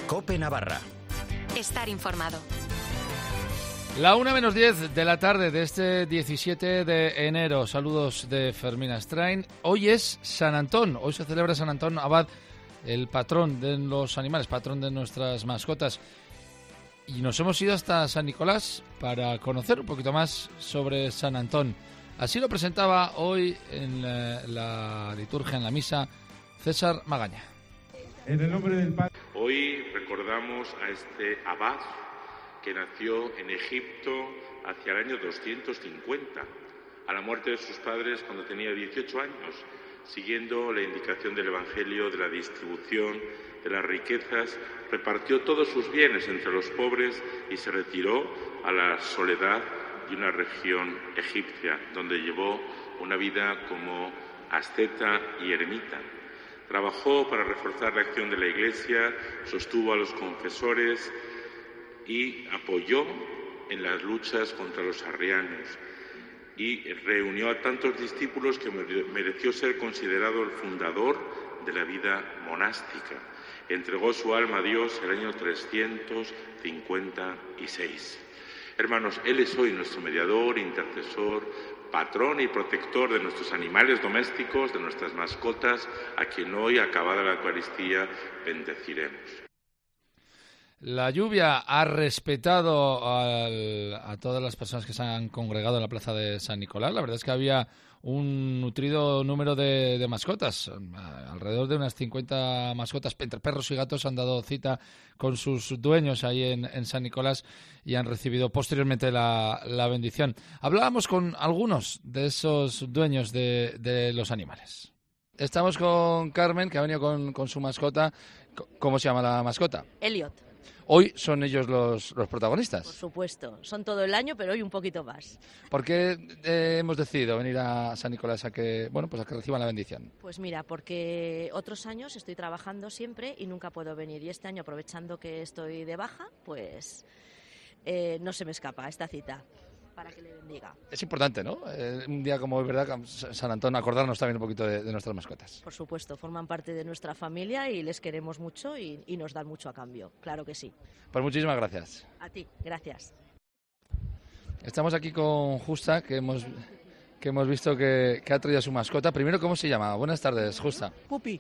COPE Navarra. Estar informado. La 1:10 de la tarde de este 17 de enero. Saludos de Fermín Astrain. Hoy es San Antón. Hoy se celebra San Antón Abad, el patrón de los animales, patrón de nuestras mascotas. Y nos hemos ido hasta San Nicolás para conocer un poquito más sobre San Antón. Así lo presentaba hoy en la liturgia, en la misa, César Magaña. En el nombre del Padre. Hoy recordamos a este abad que nació en Egipto hacia el año 250, a la muerte de sus padres cuando tenía 18 años, siguiendo la indicación del Evangelio de la distribución de las riquezas, repartió todos sus bienes entre los pobres y se retiró a la soledad de una región egipcia, donde llevó una vida como asceta y eremita. Trabajó para reforzar la acción de la Iglesia, sostuvo a los confesores y apoyó en las luchas contra los arrianos y reunió a tantos discípulos que mereció ser considerado el fundador de la vida monástica. Entregó su alma a Dios el año 356. Hermanos, Él es hoy nuestro mediador, intercesor, patrón y protector de nuestros animales domésticos, de nuestras mascotas, a quien hoy, acabada la Eucaristía, bendeciremos. La lluvia ha respetado a todas las personas que se han congregado en la plaza de San Nicolás. La verdad es que había un nutrido número de mascotas. Alrededor de unas 50 mascotas, entre perros y gatos, han dado cita con sus dueños ahí en San Nicolás y han recibido posteriormente la bendición. Hablábamos con algunos de esos dueños de los animales. Estamos con Carmen, que ha venido con su mascota. ¿Cómo se llama la mascota? Elliot. Hoy son ellos los protagonistas. Por supuesto, son todo el año, pero hoy un poquito más. ¿Por qué hemos decidido venir a San Nicolás a que reciban la bendición? Pues mira, porque otros años estoy trabajando siempre y nunca puedo venir. Y este año, aprovechando que estoy de baja, pues no se me escapa esta cita para que le bendiga. Es importante, ¿no? Un día como hoy, ¿verdad? San Antón, acordarnos también un poquito de nuestras mascotas. Por supuesto, forman parte de nuestra familia y les queremos mucho y nos dan mucho a cambio, claro que sí. Pues muchísimas gracias. A ti, gracias. Estamos aquí con Justa, que hemos visto que ha traído a su mascota. Primero, ¿cómo se llama? Buenas tardes, Justa. Pupi.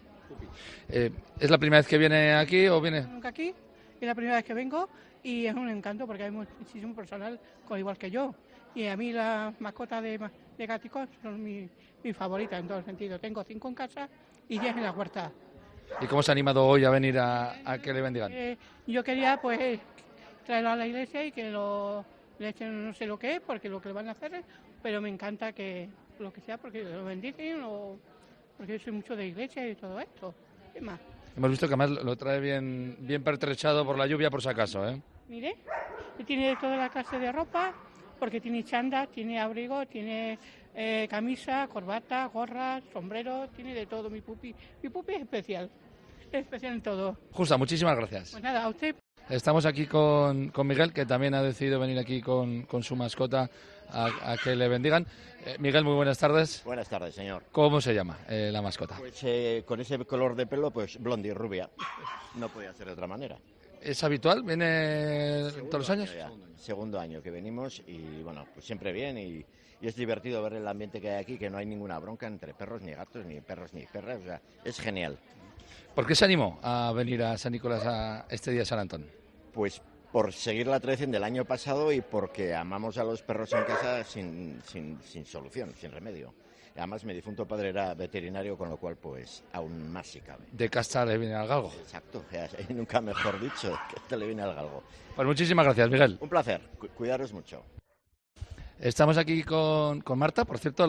¿Es la primera vez que viene aquí o viene? Nunca aquí, es la primera vez que vengo y es un encanto porque hay muchísimo personal igual que yo. Y a mí las mascotas de gaticos son mi favorita en todo el sentido. Tengo 5 en casa y 10 en la huerta. ¿Y cómo se ha animado hoy a venir a que le bendigan? Yo quería pues traerlo a la iglesia y que le echen no sé lo que es, porque lo que le van a hacer, pero me encanta que lo que sea, porque lo bendicen, porque yo soy mucho de iglesia y todo esto. ¿Qué más? Hemos visto que además lo trae bien pertrechado por la lluvia, por si acaso, ¿eh? Mire, tiene toda la clase de ropa, porque tiene chándal, tiene abrigo, tiene camisa, corbata, gorras, sombrero, tiene de todo mi pupi. Mi pupi es especial en todo. Justa, muchísimas gracias. Pues nada, a usted. Estamos aquí con Miguel, que también ha decidido venir aquí con su mascota a que le bendigan. Miguel, muy buenas tardes. Buenas tardes, señor. ¿Cómo se llama la mascota? Pues con ese color de pelo, pues blondie, rubia. No podía ser de otra manera. ¿Es habitual? ¿Viene todos los años? Segundo año que venimos y bueno, pues siempre bien y es divertido ver el ambiente que hay aquí, que no hay ninguna bronca entre perros ni gatos, ni perros ni perras, o sea, es genial. ¿Por qué se animó a venir a San Nicolás a este día de San Antón? Pues por seguir la tradición del año pasado y porque amamos a los perros en casa sin solución, sin remedio. Además, mi difunto padre era veterinario, con lo cual, pues, aún más si cabe. De casta le viene al galgo. Exacto, nunca mejor dicho, que te le viene al galgo. Pues muchísimas gracias, Miguel. Un placer, cuidaros mucho. Estamos aquí con Marta, por cierto,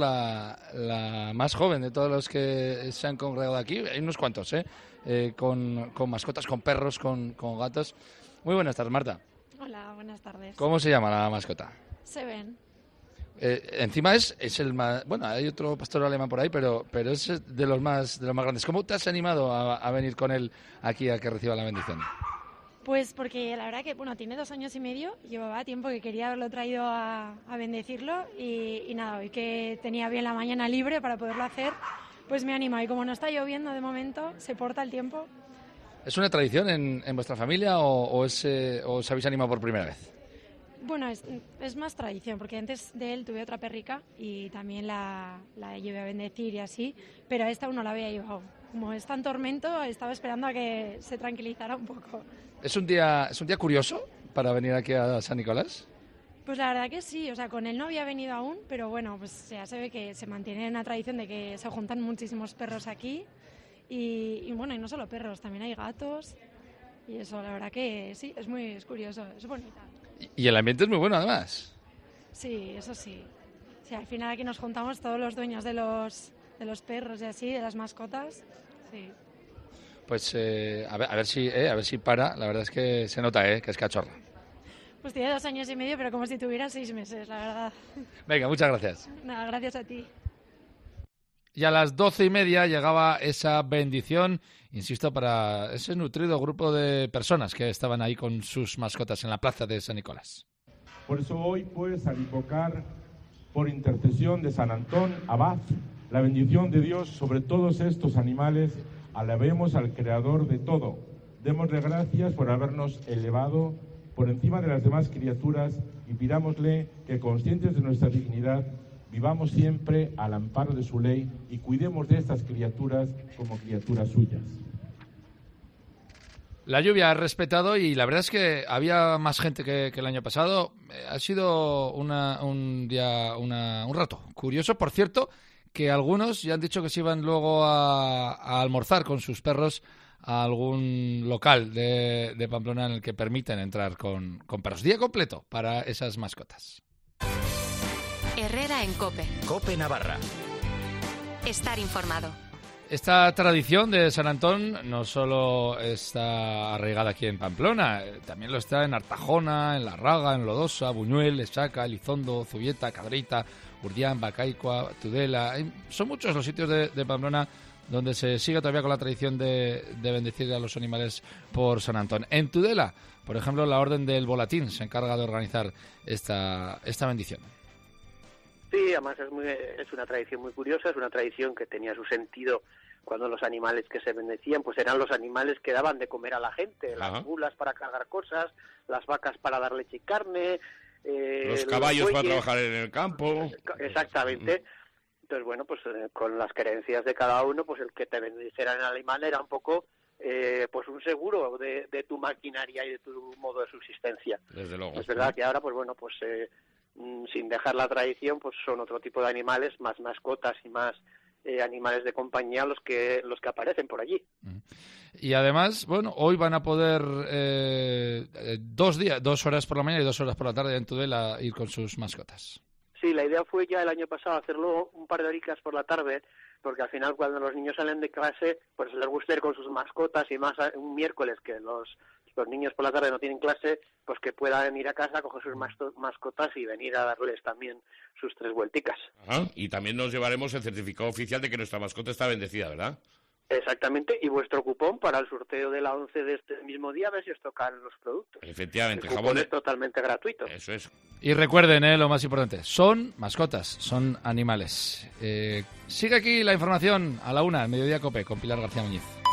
la más joven de todos los que se han congregado aquí. Hay unos cuantos, con mascotas, con perros, con gatos. Muy buenas tardes, Marta. Hola, buenas tardes. ¿Cómo se llama la mascota? Seven. Encima es el más... Bueno, hay otro pastor alemán por ahí, pero es de los más grandes. ¿Cómo te has animado a venir con él aquí a que reciba la bendición? Pues porque la verdad que, tiene 2 años y medio, llevaba tiempo que quería haberlo traído a bendecirlo y nada, hoy que tenía bien la mañana libre para poderlo hacer, pues me he animado. Y como no está lloviendo de momento, se porta el tiempo, ¿Es una tradición en vuestra familia o os habéis animado por primera vez? Bueno, es más tradición, porque antes de él tuve otra perrica y también la llevé a bendecir y así, pero a esta aún no la había llevado. Como está en tormento, estaba esperando a que se tranquilizara un poco. ¿Es un día curioso para venir aquí a San Nicolás? Pues la verdad que sí, o sea, con él no había venido aún, pero bueno, pues ya se ve que se mantiene una tradición de que se juntan muchísimos perros aquí y bueno, y no solo perros, también hay gatos y eso, la verdad que sí, es curioso, es bonita. Y el ambiente es muy bueno, además. Sí, eso sí. Sí, al final aquí nos juntamos todos los dueños de los perros y así, de las mascotas, sí. Pues a ver si para, la verdad es que se nota, que es cachorra. Pues tiene 2 años y medio, pero como si tuviera 6 meses, la verdad. Venga, muchas gracias. Nada, gracias a ti. Y a las 12:30 llegaba esa bendición, insisto, para ese nutrido grupo de personas que estaban ahí con sus mascotas en la plaza de San Nicolás. Por eso hoy, pues, al invocar por intercesión de San Antón Abad, la bendición de Dios sobre todos estos animales, alabemos al Creador de todo. Démosle gracias por habernos elevado por encima de las demás criaturas y pidámosle que, conscientes de nuestra dignidad, vivamos siempre al amparo de su ley y cuidemos de estas criaturas como criaturas suyas. La lluvia ha respetado y la verdad es que había más gente que el año pasado. Ha sido un rato curioso. Por cierto, que algunos ya han dicho que se iban luego a almorzar con sus perros a algún local de Pamplona en el que permiten entrar con perros. Día completo para esas mascotas. Herrera en COPE. COPE Navarra. Estar informado. Esta tradición de San Antón no solo está arraigada aquí en Pamplona, también lo está en Artajona, en La Raga, en Lodosa, Buñuel, Esaca, Elizondo, Zubieta, Cadreita, Urdián, Bacaicua, Tudela. Son muchos los sitios de Pamplona donde se sigue todavía con la tradición de bendecir a los animales por San Antón. En Tudela, por ejemplo, la Orden del Volatín se encarga de organizar esta bendición. Sí, además es una tradición muy curiosa, es una tradición que tenía su sentido cuando los animales que se bendecían pues eran los animales que daban de comer a la gente, las mulas para cargar cosas, las vacas para dar leche y carne, los caballos para trabajar en el campo. Exactamente. Entonces, bueno, pues con las creencias de cada uno, pues el que te bendijera el animal era un poco pues un seguro de tu maquinaria y de tu modo de subsistencia. Desde luego. Es verdad que ahora, pues bueno, pues sin dejar la tradición, pues son otro tipo de animales, más mascotas y más animales de compañía los que aparecen por allí. Y además, bueno, hoy van a poder 2 horas por la mañana y 2 horas por la tarde en Tudela ir con sus mascotas. Sí, la idea fue ya el año pasado hacerlo un par de horitas por la tarde, porque al final cuando los niños salen de clase, pues les gusta ir con sus mascotas y más un miércoles que los niños por la tarde no tienen clase, pues que puedan ir a casa, coger sus mascotas y venir a darles también sus 3 vuelticas. Ajá. Y también nos llevaremos el certificado oficial de que nuestra mascota está bendecida, ¿verdad? Exactamente, y vuestro cupón para el sorteo de la 11 de este mismo día, a ver si os tocan los productos. Efectivamente. El cupón es totalmente gratuito. Eso es. Y recuerden, lo más importante, son mascotas, son animales. Sigue aquí la información a la 1, al mediodía COPE, con Pilar García Muñiz.